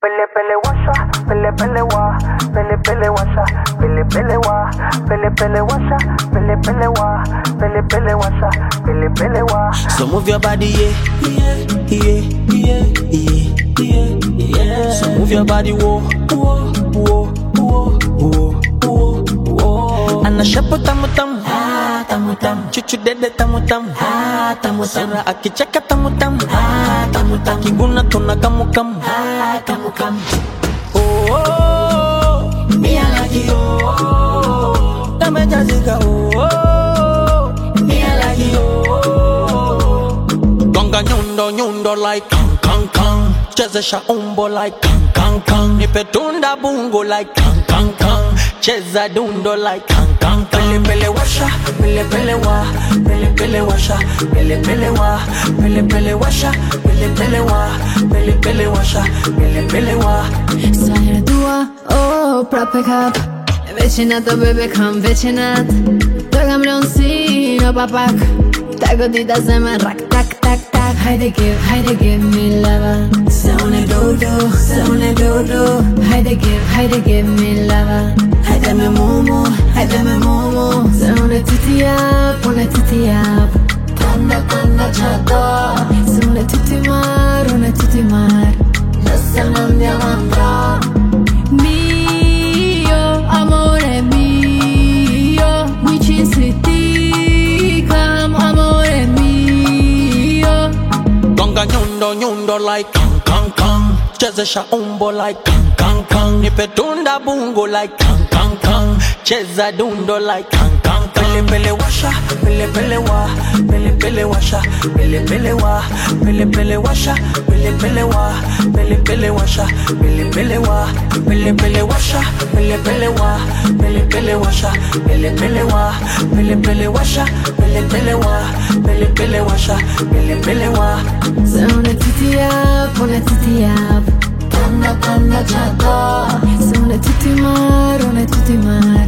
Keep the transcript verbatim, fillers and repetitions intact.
Pele pele washa, pele pele wa, pele pele washa, pele pele wa, pele pele washa, pele pele wa, pele pele washa, pele pele wa. So move your body, yeah, yeah, yeah, yeah, yeah, yeah, yeah. So move your body, whoa, whoa, whoa, whoa, whoa, whoa, whoa. Ana shapo tamu tamu, ah tamu tamu. Chuchu dede tamu tamu, ah tamu tamu. Sura akicheka tamu tamu, ah tamu tamu. Kiguna tuna kamu kamu, ah kamu kamu. Oh, oh, oh. Me I like you, oh, oh. Kame jazika, oh, oh. Me I like you, oh. Gonga nyundo nyundo like kang kang kang. Chezesha umbo like kang kang kang. Nipe tunda bungo like kang kang kang. Cheza dundo like kang kang kang. Pele pele washa, pele pele wa, pele pele washa, pele pele wa, pele pele washa, pele pele wa, pele pele washa, pele pele wa. Sahra dua, oh, pra pick-up. Vicinato, baby, come vicinat. Drogam si, no papak. Tego dita zema, rak, tak, tak, tak. Haydi give, haydi give me lava. Saune do-do, saune do-do. Haydi give, haydi give me lava. Haydi me momo, haydi me momo. Saune tutti up, una tutti up. Kanda, kanda, chata. Saune tutti mar, una tutti mar. Lascia non andiamo a mio amore mio, mi ci insiticam, amore mio. Gonga nyundo nyundo like kang kang kang. Chezesha umbo like kang kang kang. Nipe tunda bungo like kang kang kang. Cheza dundo like kang kang kang. Pele pele washa, pele pele wa, pele pele washa, pele pele wa, pele pele washa, pele pele wa, pele pele washa, pele pele wa, pele pele washa, pele pele wa, pele pele washa, pele pele wa, pele pele washa, pele pele wa, pele pele washa, pele pele wa. Saune tutti up, una tutti up. Kanda kanda chata. Saune tutti mar, una tutti mar.